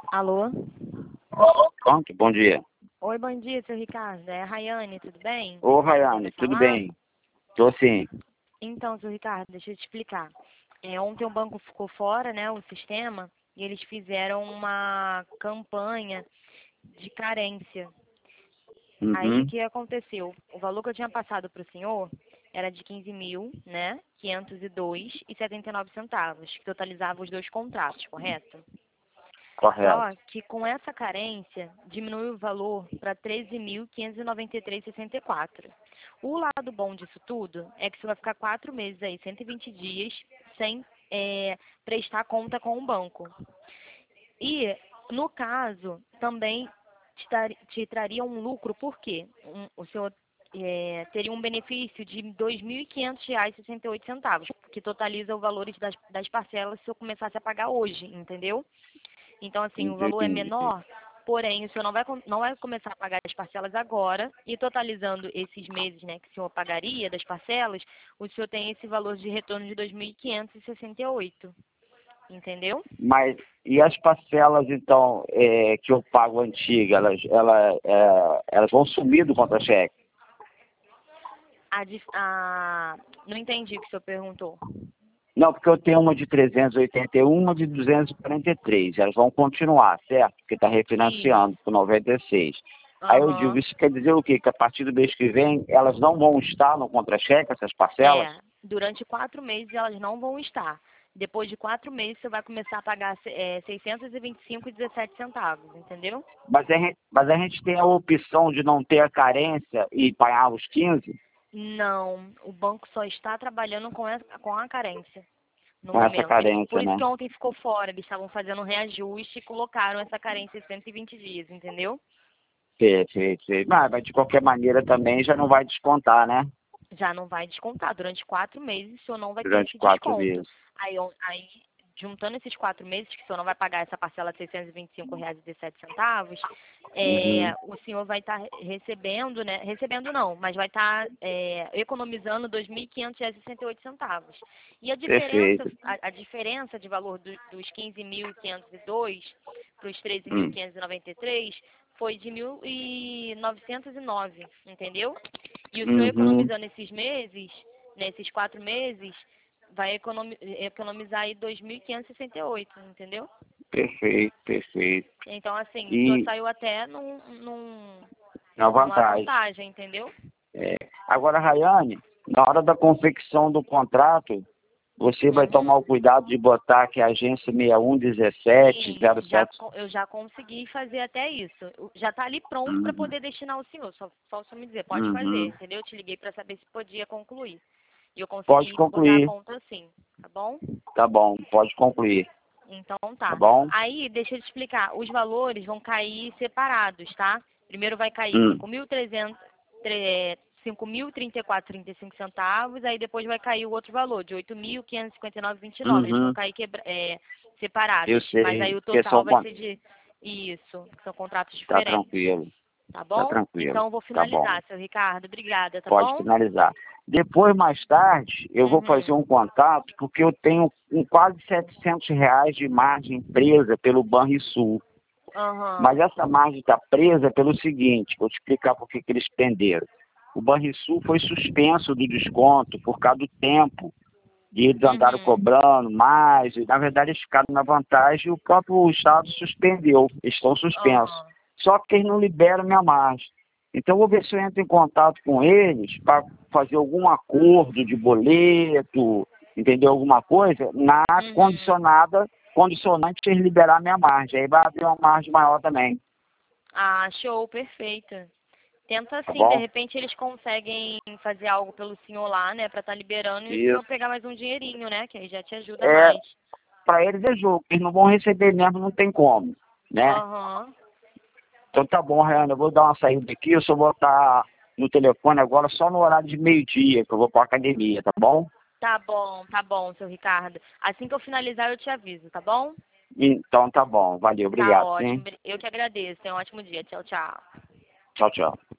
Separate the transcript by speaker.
Speaker 1: Alô?
Speaker 2: Pronto, bom dia.
Speaker 1: Oi, bom dia, seu Ricardo. É a Rayane, tudo bem?
Speaker 2: Ô, Rayane,
Speaker 1: Pode
Speaker 2: tudo
Speaker 1: falar?
Speaker 2: bem? Tô sim.
Speaker 1: Então, seu Ricardo, deixa eu te explicar. Ontem o banco ficou fora, né, o sistema, e eles fizeram uma campanha de carência. Aí, o
Speaker 2: Uhum,
Speaker 1: que aconteceu? O valor que eu tinha passado para o senhor era de 15.000, né, 502,79 centavos, que totalizava os dois contratos, correto?
Speaker 2: correto.
Speaker 1: Só que com essa carência, diminui o valor para 13.593,64. O lado bom disso tudo é que você vai ficar 4 meses aí, 120 dias, sem prestar conta com o banco. E, no caso, também te traria um lucro, por quê? O senhor teria um benefício de R$ 2.500,68, que totaliza o valor das parcelas se eu começasse a pagar hoje, entendeu? Então, assim, o valor é
Speaker 2: Entendi.
Speaker 1: menor, porém, o senhor não vai começar a pagar as parcelas agora, e totalizando esses meses, né, que o senhor pagaria das parcelas, o senhor tem esse valor de retorno de 2.568, entendeu?
Speaker 2: Mas, e as parcelas, então, que eu pago antiga, elas vão sumir do contra-cheque?
Speaker 1: Não entendi o que o senhor perguntou.
Speaker 2: Não, porque eu tenho uma de 381, uma de 243. Elas vão continuar, certo? Porque está
Speaker 1: Isso.
Speaker 2: refinanciando por 96. Aí eu digo,
Speaker 1: Aham.
Speaker 2: isso quer dizer o quê? Que a partir do mês que vem, elas não vão estar no contra-cheque, essas parcelas?
Speaker 1: Durante 4 meses elas não vão estar. Depois de 4 meses você vai começar a pagar 625,17 centavos, entendeu?
Speaker 2: Mas a gente tem a opção de não ter a carência e pagar os 15
Speaker 1: Não, o banco só está trabalhando com a carência no
Speaker 2: com essa
Speaker 1: momento. Por
Speaker 2: carência,
Speaker 1: isso
Speaker 2: né?
Speaker 1: que ontem ficou fora, eles estavam fazendo um reajuste e colocaram essa carência de 120 dias, entendeu?
Speaker 2: Perfeito, perfeito. Mas de qualquer maneira também já não vai descontar, né?
Speaker 1: Já não vai descontar. Durante 4 meses o senhor não vai ter
Speaker 2: Durante
Speaker 1: esse
Speaker 2: 4
Speaker 1: desconto.
Speaker 2: meses.
Speaker 1: Aí, juntando esses 4 meses, que o senhor não vai pagar essa parcela de R$ 625,17,
Speaker 2: Uhum.
Speaker 1: o senhor vai estar recebendo, né? Recebendo não, mas vai estar economizando R$ 2.568 centavos. E
Speaker 2: Perfeito.
Speaker 1: a diferença de valor dos 15.502 para os
Speaker 2: Hum.
Speaker 1: 13.593 foi de 1.909, entendeu? E o senhor
Speaker 2: Uhum.
Speaker 1: economizando esses meses, nesses 4 meses, vai economizar aí 2.568, entendeu?
Speaker 2: Perfeito, perfeito.
Speaker 1: Então, assim, o senhor
Speaker 2: E
Speaker 1: saiu até
Speaker 2: a
Speaker 1: numa
Speaker 2: vantagem.
Speaker 1: vantagem, entendeu?
Speaker 2: É. Agora, Rayane, na hora da confecção do contrato, você vai tomar o
Speaker 1: Uhum.
Speaker 2: cuidado de botar que a agência 6117
Speaker 1: Sim,
Speaker 2: 07.
Speaker 1: eu já consegui fazer até isso. Já está ali pronto para
Speaker 2: Uhum.
Speaker 1: poder destinar ao senhor. Só o senhor me dizer, pode fazer,
Speaker 2: Uhum.
Speaker 1: entendeu? Eu te liguei para saber se podia concluir. E eu
Speaker 2: Pode
Speaker 1: consegui botar a
Speaker 2: concluir.
Speaker 1: conta assim, tá bom?
Speaker 2: Tá bom, pode concluir.
Speaker 1: Então
Speaker 2: Tá
Speaker 1: tá.
Speaker 2: bom?
Speaker 1: Aí, deixa eu te explicar. Os valores vão cair separados, tá? Primeiro vai cair
Speaker 2: Hum.
Speaker 1: 5.300, 5.034,35 centavos, aí depois vai cair o outro valor, de 8.559,29. Eles vão
Speaker 2: Uhum.
Speaker 1: cair
Speaker 2: Eu
Speaker 1: separados, mas aí
Speaker 2: sei.
Speaker 1: o
Speaker 2: Que
Speaker 1: total
Speaker 2: são,
Speaker 1: vai ser de... Isso, são contratos
Speaker 2: tá
Speaker 1: diferentes,
Speaker 2: tranquilo.
Speaker 1: tá
Speaker 2: Tá
Speaker 1: bom?
Speaker 2: tranquilo.
Speaker 1: Então eu vou
Speaker 2: Tá bom.
Speaker 1: finalizar, seu Ricardo. Obrigada, tá
Speaker 2: Pode
Speaker 1: bom?
Speaker 2: finalizar. Depois, mais tarde, eu vou fazer
Speaker 1: Uhum.
Speaker 2: um contato, porque eu tenho quase R$ 700 de margem presa pelo Banrisul. Mas
Speaker 1: Aham.
Speaker 2: essa margem está presa pelo seguinte, vou te explicar por que eles prenderam. O Banrisul foi suspenso do desconto por causa do tempo, e eles andaram
Speaker 1: Uhum.
Speaker 2: cobrando mais, e na verdade eles ficaram na vantagem e o próprio Estado suspendeu, eles estão suspensos.
Speaker 1: Aham.
Speaker 2: Só que eles não liberam minha margem. Então eu vou ver se eu entro em contato com eles para fazer algum acordo de boleto, entendeu? Alguma coisa, na
Speaker 1: Uhum.
Speaker 2: condicionante eles liberar minha margem. Aí vai abrir uma margem maior também,
Speaker 1: Ah, show, perfeito. Tenta
Speaker 2: tá
Speaker 1: assim, de
Speaker 2: bom?
Speaker 1: repente eles conseguem fazer algo pelo senhor lá, né, pra estar liberando e o senhor
Speaker 2: Isso.
Speaker 1: pegar mais um dinheirinho, né, que aí já te ajuda
Speaker 2: É,
Speaker 1: mais.
Speaker 2: para eles é jogo, eles não vão receber mesmo, não tem como, né?
Speaker 1: Aham.
Speaker 2: Então tá bom, Renan, eu vou dar uma saída aqui, eu só vou estar no telefone agora só no horário de meio-dia, que eu vou pra academia, tá bom?
Speaker 1: Tá bom, seu Ricardo. Assim que eu finalizar, eu te aviso, tá bom?
Speaker 2: Então tá bom, valeu,
Speaker 1: Tá
Speaker 2: obrigado, sim.
Speaker 1: ótimo. Eu que agradeço. Tenha um ótimo dia. Tchau, tchau.
Speaker 2: Tchau, tchau.